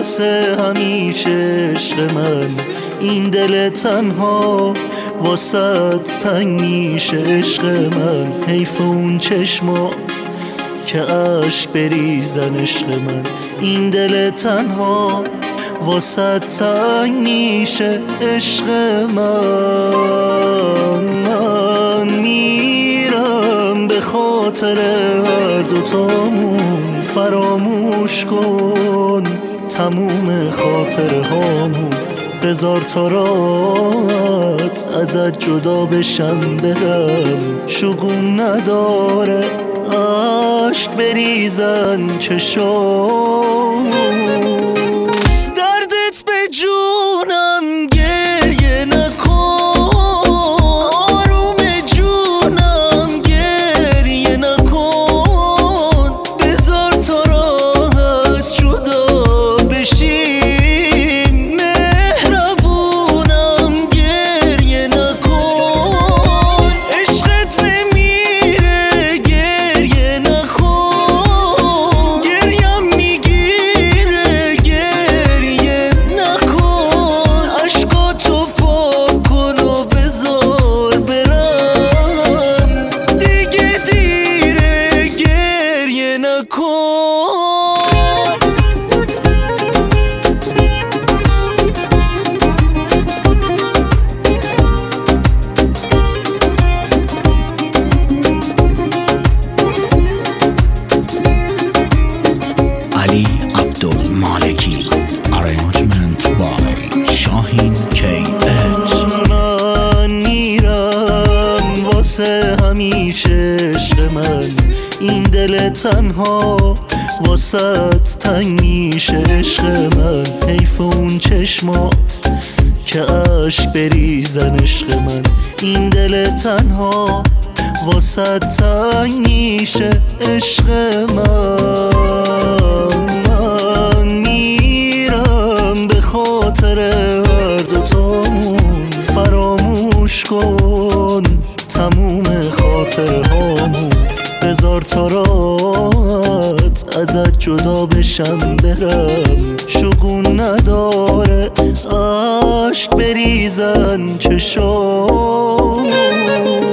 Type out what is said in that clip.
واسه همیشه عشق من، این دل تنها واسط تنگ میشه عشق من. حیف اون چشمات که عشق بریزن عشق من، این دل تنها واسط تنگ میشه عشق من. من میرم به خاطر هر دوتامون، فراموش کن تموم خاطره هامون. بذار تا راحت ازت جدا بشم برم، شگون نداره عشق بریزن چشام. دردت به جونم گریه نکن، آروم جونم گریه نکن. بذار تا راحت جدا بشیم، مهربونم گریه نکن. عشقت بمیره گریه نکن، گریم میگیره گریه نکن. عشقاتو پاک کن و بذار برم، دیگه دیره گریه نکن. Ali Abdulmaleki, arrangement by Shahin KH. من میرم واسه همیشه عشق من، این دل تنها واسط تنگ میشه عشق من. حیف اون چشمات که عشق بریزن عشق من، این دل تنها واسط تنگ میشه عشق من. من میرم به خاطر هر دوتامون، فراموش کن تموم خاطره هامون. بذار تا راحت ازت جدا بشم برم، شگون نداره عشق بریزن چشام.